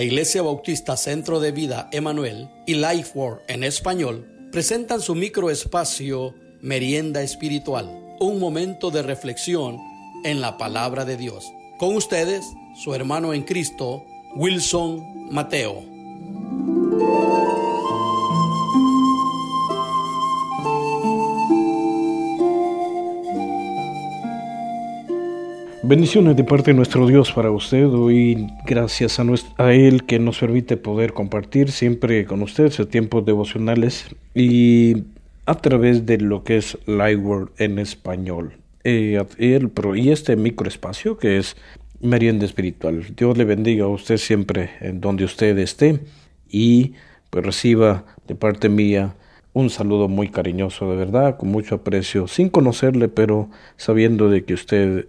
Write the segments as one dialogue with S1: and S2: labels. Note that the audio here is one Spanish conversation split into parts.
S1: La Iglesia Bautista Centro de Vida Emanuel y Lifeword en español presentan su microespacio Merienda Espiritual, un momento de reflexión en la palabra de Dios. Con ustedes, su hermano en Cristo, Wilson Mateo.
S2: Bendiciones de parte de nuestro Dios para usted. Hoy gracias a Él que nos permite poder compartir siempre con usted sus tiempos devocionales y a través de lo que es Lifeword en español. Y este microespacio que es Merienda Espiritual. Dios le bendiga a usted siempre en donde usted esté y pues reciba de parte mía un saludo muy cariñoso, de verdad, con mucho aprecio, sin conocerle, pero sabiendo de que usted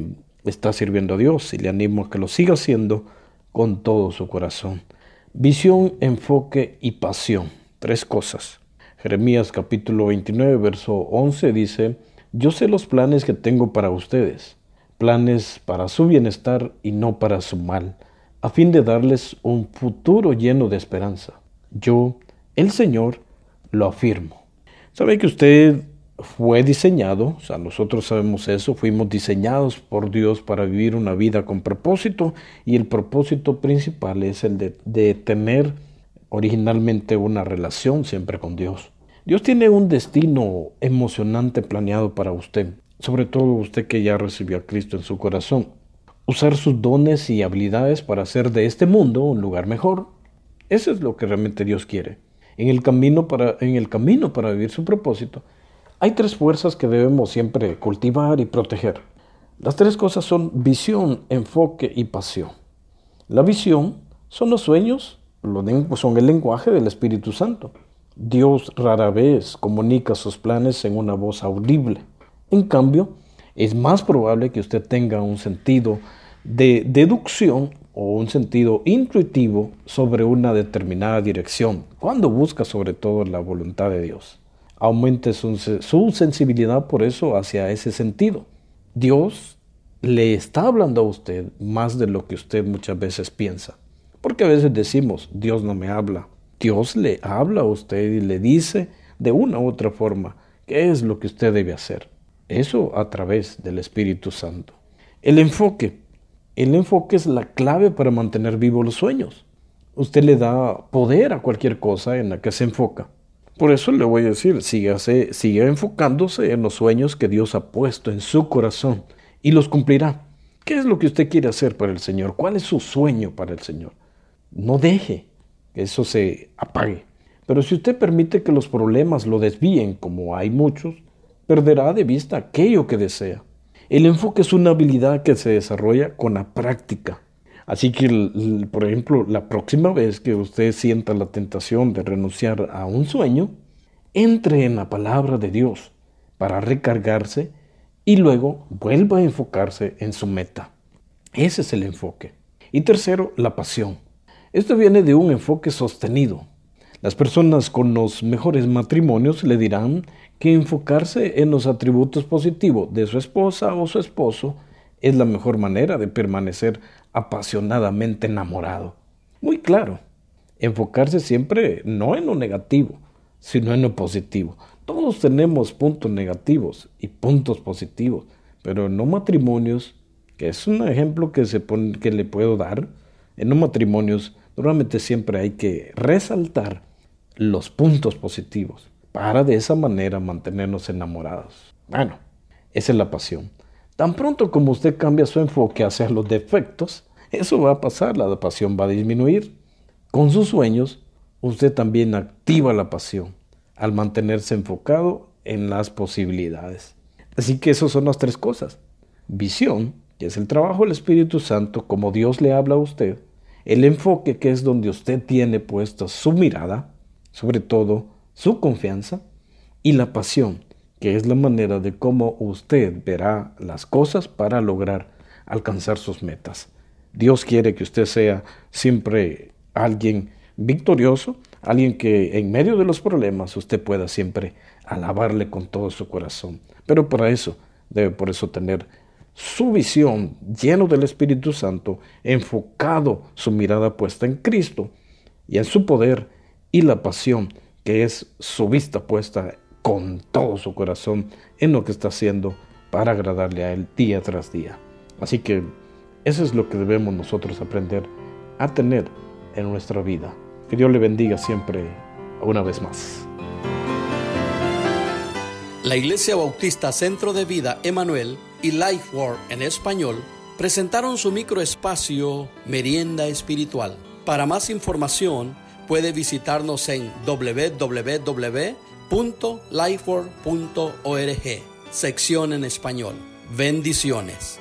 S2: está sirviendo a Dios, y le animo a que lo siga haciendo con todo su corazón. Visión, enfoque y pasión. 3 cosas. Jeremías capítulo 29, verso 11 dice: Yo sé los planes que tengo para ustedes, planes para su bienestar y no para su mal, a fin de darles un futuro lleno de esperanza. Yo, el Señor, lo afirmo. ¿Sabe que usted fue diseñado? O sea, nosotros sabemos eso, fuimos diseñados por Dios para vivir una vida con propósito, y el propósito principal es el de tener originalmente una relación siempre con Dios. Dios tiene un destino emocionante planeado para usted, sobre todo usted que ya recibió a Cristo en su corazón. Usar sus dones y habilidades para hacer de este mundo un lugar mejor. Eso es lo que realmente Dios quiere. En el camino para vivir su propósito, hay 3 fuerzas que debemos siempre cultivar y proteger. Las 3 cosas son visión, enfoque y pasión. La visión son los sueños, son el lenguaje del Espíritu Santo. Dios rara vez comunica sus planes en una voz audible. En cambio, es más probable que usted tenga un sentido de deducción o un sentido intuitivo sobre una determinada dirección, cuando busca sobre todo la voluntad de Dios. Aumente su sensibilidad por eso hacia ese sentido. Dios le está hablando a usted más de lo que usted muchas veces piensa. Porque a veces decimos, Dios no me habla. Dios le habla a usted y le dice de una u otra forma qué es lo que usted debe hacer. Eso a través del Espíritu Santo. El enfoque es la clave para mantener vivos los sueños. Usted le da poder a cualquier cosa en la que se enfoca. Por eso le voy a decir, siga enfocándose en los sueños que Dios ha puesto en su corazón y los cumplirá. ¿Qué es lo que usted quiere hacer para el Señor? ¿Cuál es su sueño para el Señor? No deje que eso se apague. Pero si usted permite que los problemas lo desvíen, como hay muchos, perderá de vista aquello que desea. El enfoque es una habilidad que se desarrolla con la práctica. Así que, por ejemplo, la próxima vez que usted sienta la tentación de renunciar a un sueño, entre en la palabra de Dios para recargarse y luego vuelva a enfocarse en su meta. Ese es el enfoque. Y tercero, la pasión. Esto viene de un enfoque sostenido. Las personas con los mejores matrimonios le dirán que enfocarse en los atributos positivos de su esposa o su esposo es la mejor manera de permanecer apasionadamente enamorado. Muy claro, enfocarse siempre no en lo negativo, sino en lo positivo. Todos tenemos puntos negativos y puntos positivos, pero en los matrimonios, que es un ejemplo que le puedo dar, en los matrimonios normalmente siempre hay que resaltar los puntos positivos para de esa manera mantenernos enamorados. Bueno, esa es la pasión. Tan pronto como usted cambia su enfoque hacia los defectos, eso va a pasar, la pasión va a disminuir. Con sus sueños, usted también activa la pasión al mantenerse enfocado en las posibilidades. Así que esas son las 3 cosas. Visión, que es el trabajo del Espíritu Santo, como Dios le habla a usted. El enfoque, que es donde usted tiene puesta su mirada, sobre todo su confianza. Y la pasión, que es la manera de cómo usted verá las cosas para lograr alcanzar sus metas. Dios quiere que usted sea siempre alguien victorioso, alguien que en medio de los problemas usted pueda siempre alabarle con todo su corazón. Pero para eso debe por eso tener su visión, lleno del Espíritu Santo, enfocado su mirada puesta en Cristo y en su poder y la pasión, que es su vista puesta con todo su corazón en lo que está haciendo para agradarle a Él día tras día. Así que eso es lo que debemos nosotros aprender a tener en nuestra vida. Que Dios le bendiga siempre una vez más.
S1: La Iglesia Bautista Centro de Vida Emanuel y LifeWord en español presentaron su microespacio Merienda Espiritual. Para más información puede visitarnos en www.lifeword.org, sección en español. Bendiciones.